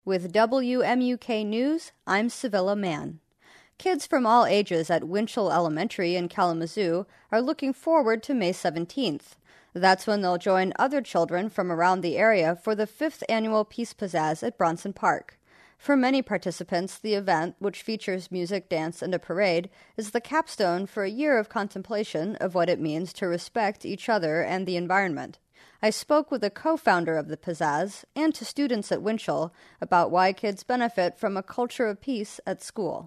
With WMUK News, I'm Sevilla Mann. Kids from all ages at Winchell Elementary in Kalamazoo are looking forward to May 17th. That's when they'll join other children from around the area for the 5th annual Peace Pizzazz at Bronson Park. For many participants, the event, which features music, dance, and a parade, is the capstone for a year of contemplation of what it means to respect each other and the environment. I spoke with a co-founder of the Pizzazz and to students at Winchell about why kids benefit from a culture of peace at school.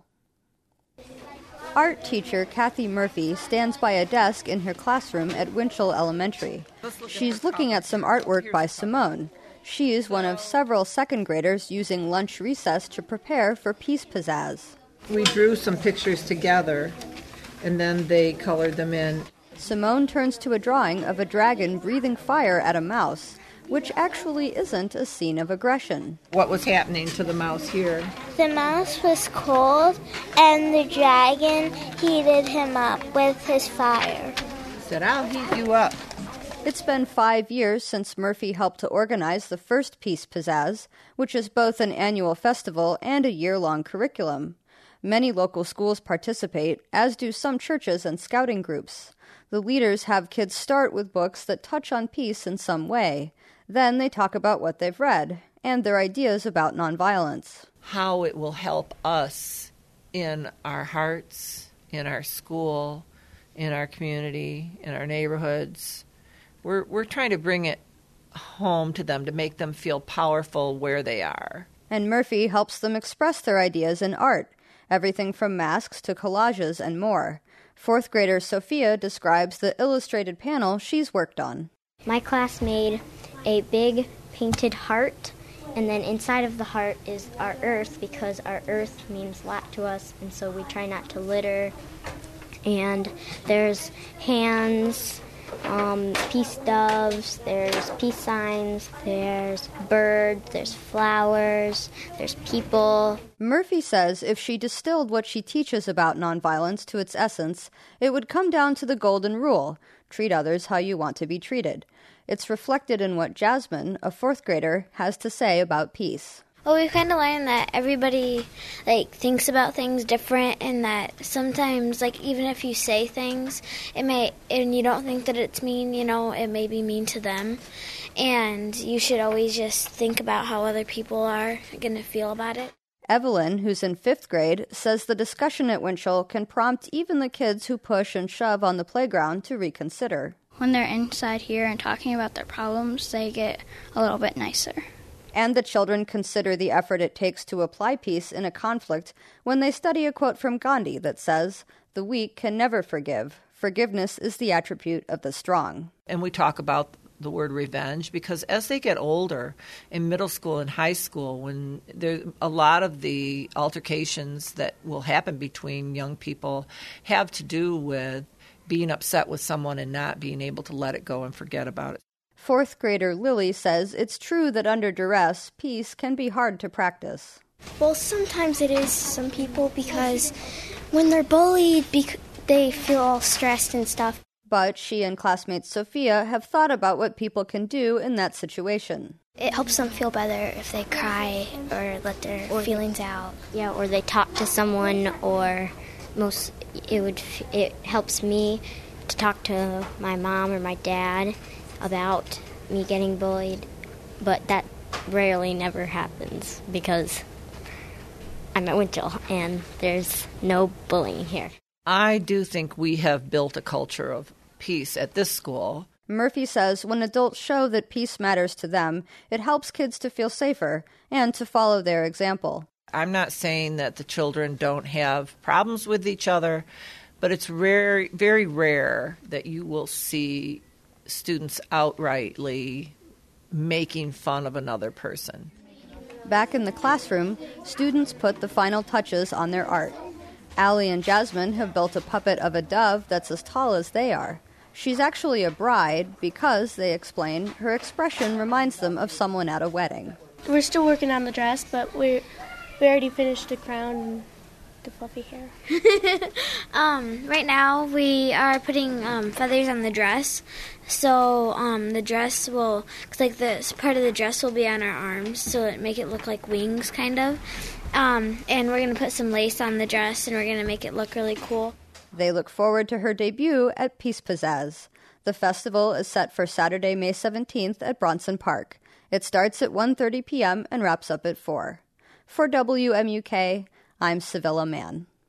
Art teacher Kathy Murphy stands by a desk in her classroom at Winchell Elementary. She's looking at some artwork by Simone. She is one of several second graders using lunch recess to prepare for Peace Pizzazz. We drew some pictures together, and then they colored them in. Simone turns to a drawing of a dragon breathing fire at a mouse, which actually isn't a scene of aggression. What was happening to the mouse here? The mouse was cold, and the dragon heated him up with his fire. He said, "I'll heat you up." It's been 5 years since Murphy helped to organize the first Peace Pizzazz, which is both an annual festival and a year-long curriculum. Many local schools participate, as do some churches and scouting groups. The leaders have kids start with books that touch on peace in some way. Then they talk about what they've read and their ideas about nonviolence. How it will help us in our hearts, in our school, in our community, in our neighborhoods. We're trying to bring it home to them to make them feel powerful where they are. And Murphy helps them express their ideas in art, everything from masks to collages and more. 4th grader Sophia describes the illustrated panel she's worked on. My class made a big painted heart, and then inside of the heart is our earth, because our earth means a lot to us, and so we try not to litter. And there's hands, peace doves, there's peace signs, there's birds, there's flowers, there's people. Murphy says if she distilled what she teaches about nonviolence to its essence, it would come down to the golden rule: treat others how you want to be treated. It's reflected in what Jasmine, a 4th grader, has to say about peace. Well, we've kind of learned that everybody, thinks about things different, and that sometimes, even if you say things, and you don't think that it's mean, it may be mean to them. And you should always just think about how other people are going to feel about it. Evelyn, who's in 5th grade, says the discussion at Winchell can prompt even the kids who push and shove on the playground to reconsider. When they're inside here and talking about their problems, they get a little bit nicer. And the children consider the effort it takes to apply peace in a conflict when they study a quote from Gandhi that says, "The weak can never forgive. Forgiveness is the attribute of the strong." And we talk about the word revenge because as they get older, in middle school and high school, when there a lot of the altercations that will happen between young people have to do with being upset with someone and not being able to let it go and forget about it. 4th grader Lily says it's true that under duress, peace can be hard to practice. Well, sometimes it is some people because when they're bullied, they feel all stressed and stuff. But she and classmate Sophia have thought about what people can do in that situation. It helps them feel better if they cry or let their feelings out. Yeah, or they talk to someone, or it helps me to talk to my mom or my dad about me getting bullied, but that rarely never happens because I'm at Winchell and there's no bullying here. I do think we have built a culture of peace at this school. Murphy says when adults show that peace matters to them, it helps kids to feel safer and to follow their example. I'm not saying that the children don't have problems with each other, but it's rare, very rare that you will see students outrightly making fun of another person. Back in the classroom, students put the final touches on their art. Allie and Jasmine have built a puppet of a dove that's as tall as they are. She's actually a bride because, they explain, her expression reminds them of someone at a wedding. We're still working on the dress, but we already finished the crown and the fluffy hair? Right now we are putting feathers on the dress. So the dress will, cause like this part of the dress will be on our arms, so it make it look like wings, kind of. And we're gonna put some lace on the dress, and we're gonna make it look really cool. They look forward to her debut at Peace Pizzazz. The festival is set for Saturday, May 17th at Bronson Park. It starts at 1:30 p.m. and wraps up at 4. For WMUK, I'm Civilla Mann.